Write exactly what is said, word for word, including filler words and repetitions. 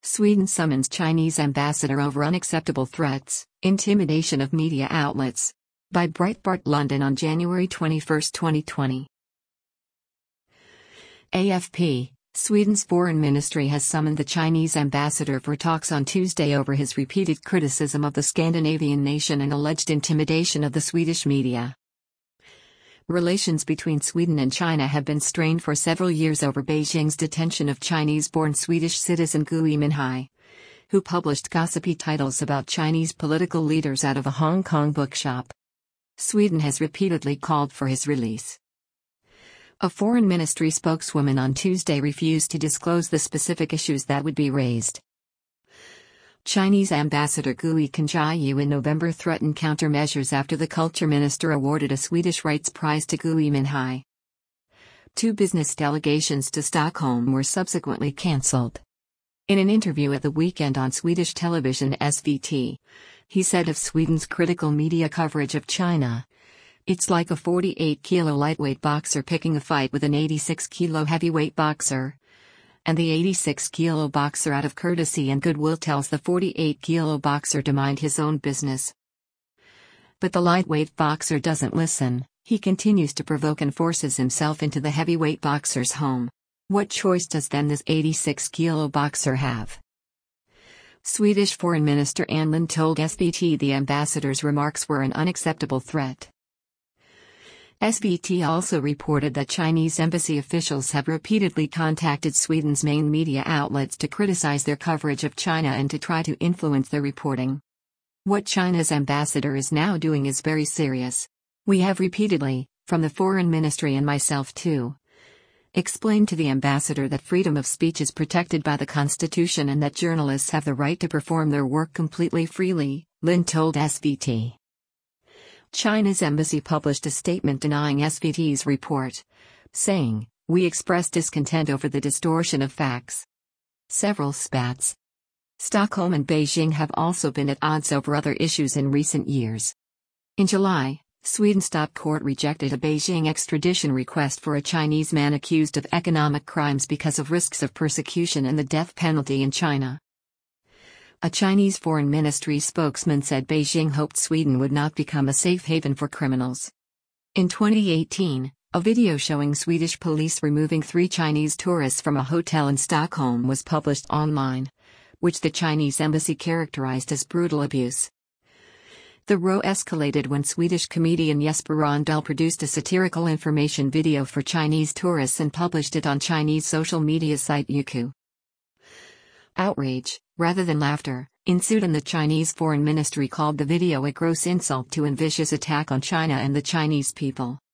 Sweden summons Chinese ambassador over unacceptable threats, intimidation of media outlets. By Breitbart London on January twenty-first, twenty twenty. A F P, Sweden's foreign ministry has summoned the Chinese ambassador for talks on Tuesday over his repeated criticism of the Scandinavian nation and alleged intimidation of the Swedish media. Relations between Sweden and China have been strained for several years over Beijing's detention of Chinese-born Swedish citizen Gui Minhai, who published gossipy titles about Chinese political leaders out of a Hong Kong bookshop. Sweden has repeatedly called for his release. A foreign ministry spokeswoman on Tuesday refused to disclose the specific issues that would be raised. Chinese ambassador Gui Kanjiu in November threatened countermeasures after the culture minister awarded a Swedish rights prize to Gui Minhai. Two business delegations to Stockholm were subsequently cancelled. In an interview at the weekend on Swedish television S V T, he said of Sweden's critical media coverage of China, "It's like a forty-eight kilo lightweight boxer picking a fight with an eighty-six kilo heavyweight boxer. And the eighty-six kilo boxer out of courtesy and goodwill tells the forty-eight kilo boxer to mind his own business. But the lightweight boxer doesn't listen, he continues to provoke and forces himself into the heavyweight boxer's home. What choice does then this eighty-six kilo boxer have?" Swedish Foreign Minister Ann Linde told S V T the ambassador's remarks were an unacceptable threat. S V T also reported that Chinese embassy officials have repeatedly contacted Sweden's main media outlets to criticize their coverage of China and to try to influence their reporting. What China's ambassador is now doing is very serious. We have repeatedly, from the foreign ministry and myself too, explained to the ambassador that freedom of speech is protected by the Constitution and that journalists have the right to perform their work completely freely, Linde told S V T. China's embassy published a statement denying S V T's report, saying, "We express discontent over the distortion of facts." Several spats. Stockholm and Beijing have also been at odds over other issues in recent years. In July, Sweden's top court rejected a Beijing extradition request for a Chinese man accused of economic crimes because of risks of persecution and the death penalty in China. A Chinese foreign ministry spokesman said Beijing hoped Sweden would not become a safe haven for criminals. In twenty eighteen, a video showing Swedish police removing three Chinese tourists from a hotel in Stockholm was published online, which the Chinese embassy characterized as brutal abuse. The row escalated when Swedish comedian Jesper Rönndahl produced a satirical information video for Chinese tourists and published it on Chinese social media site Youku. Outrage, rather than laughter, ensued and the Chinese Foreign Ministry called the video a gross insult to and vicious attack on China and the Chinese people.